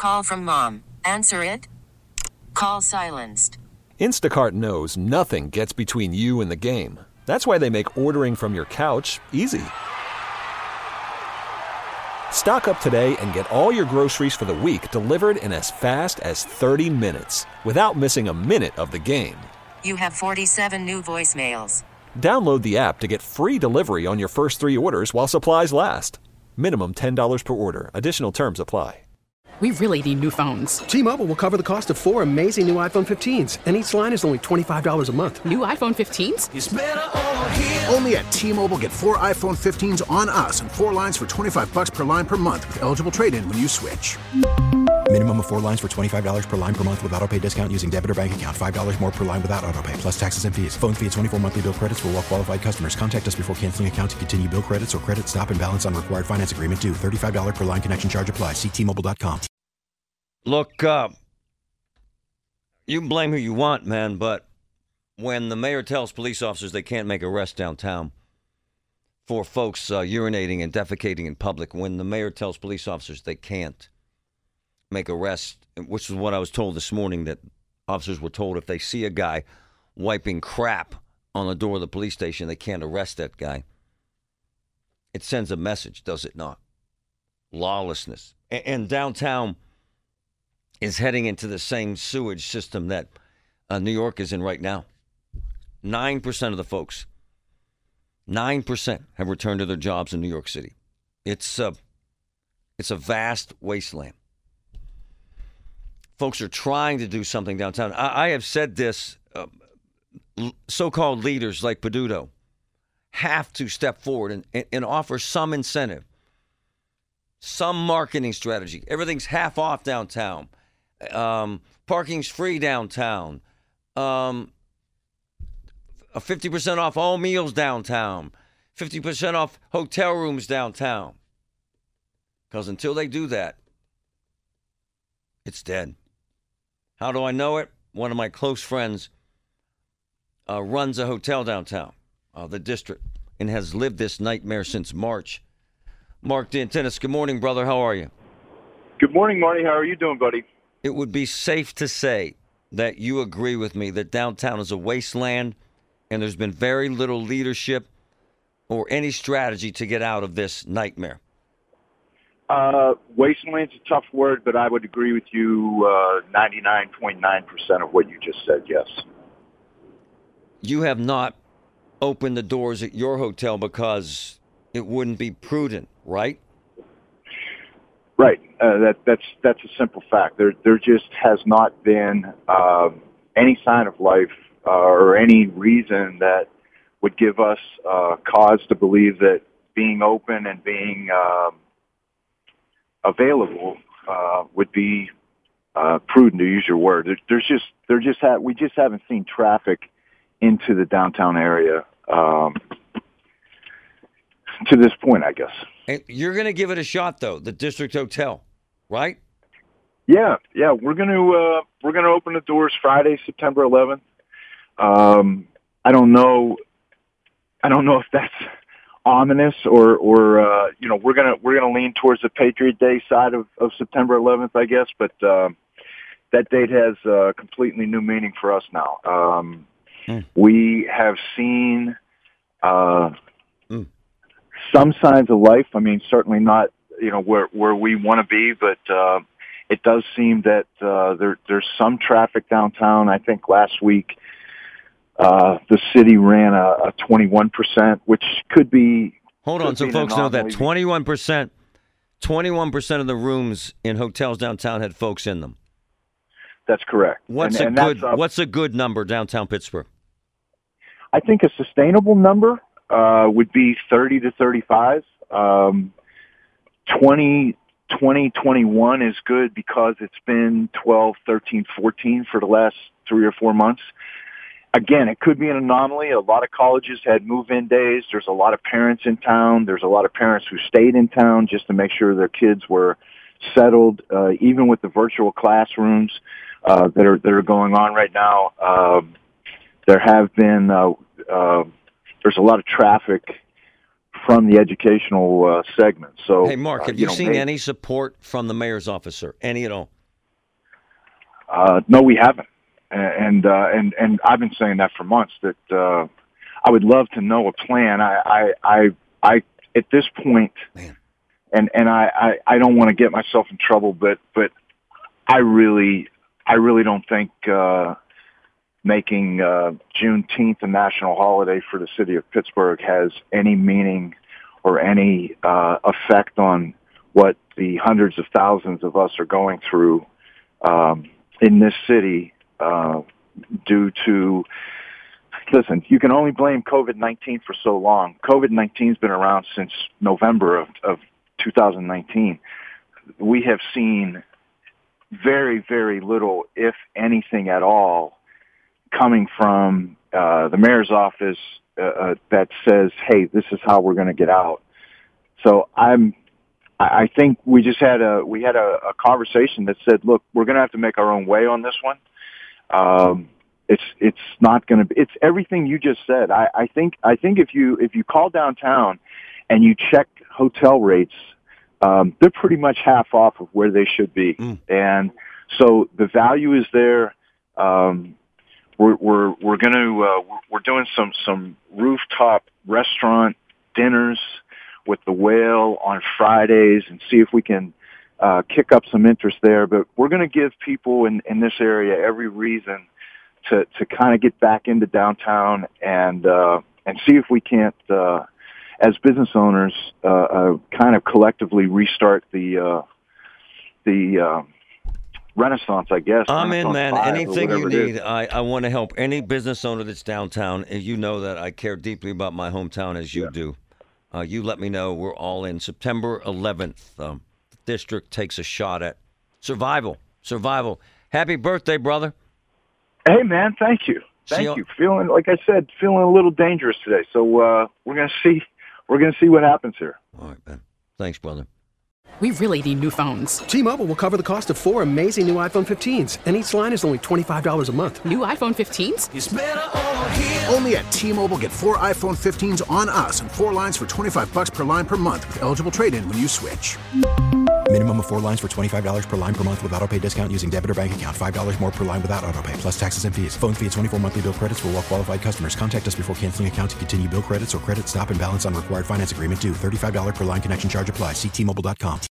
call from mom. Answer it. Call silenced. Instacart knows nothing gets between you and the game. That's why they make ordering from your couch easy. Stock up today and get all your groceries for the week delivered in as fast as 30 minutes without missing a minute of the game. You have 47 new voicemails. Download the app to get free delivery on your first 3 orders while supplies last. Minimum $10 per order. Additional terms apply. We really need new phones. T-Mobile will cover the cost of 4 amazing new iPhone 15s, and each line is only $25 a month. New iPhone 15s? It's better over here. Only at T-Mobile, get 4 iPhone 15s on us and 4 lines for $25 per line per month with eligible trade-in when you switch. Minimum of 4 lines for $25 per line per month with autopay discount using debit or bank account. $5 more per line without autopay, plus taxes and fees. Phone fee at 24 monthly bill credits for well-qualified customers. Contact us before canceling account to continue bill credits or credit stop and balance on required finance agreement due. $35 per line connection charge applies. See T-Mobile.com. Look, you can blame who you want, man, but when the mayor tells police officers they can't make arrests downtown for folks urinating and defecating in public, when the mayor tells police officers they can't make arrests, which is what I was told this morning, that officers were told if they see a guy wiping crap on the door of the police station, they can't arrest that guy. It sends a message, does it not? Lawlessness. And downtown is heading into the same sewage system that New York is in right now. 9% of the folks, 9% have returned to their jobs in New York City. It's a vast wasteland. Folks are trying to do something downtown. I have said this, so-called leaders like Peduto have to step forward and offer some incentive, some marketing strategy. Everything's half off downtown. Parking's free downtown. A 50% off all meals downtown. 50% off hotel rooms downtown. Because until they do that, it's dead. How do I know it? One of my close friends runs a hotel downtown, the district, and has lived this nightmare since March. Mark D'Antinis, good morning, brother. How are you? Good morning, Marty. How are you doing, buddy? It would be safe to say that you agree with me that downtown is a wasteland and there's been very little leadership or any strategy to get out of this nightmare. Wasteland's a tough word, but I would agree with you 99.9% of what you just said, yes. You have not opened the doors at your hotel because it wouldn't be prudent, right? Right. That's a simple fact. There just has not been any sign of life or any reason that would give us cause to believe that being open and being available would be prudent, to use your word. We just haven't seen traffic into the downtown area to this point, I guess. And you're going to give it a shot, though, the District Hotel, right? Yeah. We're going to open the doors Friday, September 11th. I don't know if that's ominous or we're gonna lean towards the Patriot Day side of September 11th, I guess. But that date has a completely new meaning for us now. We have seen some signs of life. I mean, certainly not where we want to be, but it does seem that there's some traffic downtown. I think last week the city ran a 21%, which could be. Hold on, so folks know that 21% of the rooms in hotels downtown had folks in them. That's correct. What's a good number downtown Pittsburgh? I think a sustainable number would be 30 to 35. 2021 is good because it's been 12, 13, 14 for the last 3 or 4 months. Again, it could be an anomaly. A lot of colleges had move-in days. There's a lot of parents in town. There's a lot of parents who stayed in town just to make sure their kids were settled, even with the virtual classrooms that are going on right now. There have been there's a lot of traffic from the educational segment. So, hey, Mark, have you seen any support from the mayor's office, sir? Any at all? No, we haven't, and I've been saying that for months. That I would love to know a plan. I at this point, man. And I don't want to get myself in trouble, but I really don't think making Juneteenth a national holiday for the city of Pittsburgh has any meaning or any effect on what the hundreds of thousands of us are going through in this city due to. Listen, you can only blame COVID-19 for so long. COVID-19's been around since November of 2019. We have seen very, very little, if anything at all, coming from the mayor's office that says, "Hey, this is how we're going to get out." So I think we had a conversation that said, "Look, we're going to have to make our own way on this one." It's not going to be. It's everything you just said. I think if you call downtown and you check hotel rates, they're pretty much half off of where they should be, and so the value is there. We're doing some rooftop restaurant dinners with the Whale on Fridays and see if we can kick up some interest there. But we're going to give people in this area every reason to kind of get back into downtown and see if we can't, as business owners, kind of collectively restart the renaissance, I guess. I'm in, man. Anything you need, I want to help any business owner that's downtown. And you know that I care deeply about my hometown as you do. You let me know. We're all in. September 11th, the district takes a shot at survival. Happy birthday, brother. Hey, man, thank you. Thank you. Feeling, like I said, feeling a little dangerous today. So we're going to see. We're going to see what happens here. All right, man. Thanks, brother. We really need new phones. T-Mobile will cover the cost of 4 amazing new iPhone 15s, and each line is only $25 a month. New iPhone 15s? It's better over here. Only at T-Mobile, get 4 iPhone 15s on us and 4 lines for $25 per line per month with eligible trade-in when you switch. Minimum of 4 lines for $25 per line per month with autopay discount using debit or bank account. $5 more per line without autopay, plus taxes and fees. Phone fee at 24 monthly bill credits for well-qualified customers. Contact us before canceling account to continue bill credits or credit stop and balance on required finance agreement due. $35 per line connection charge applies. See T-Mobile.com.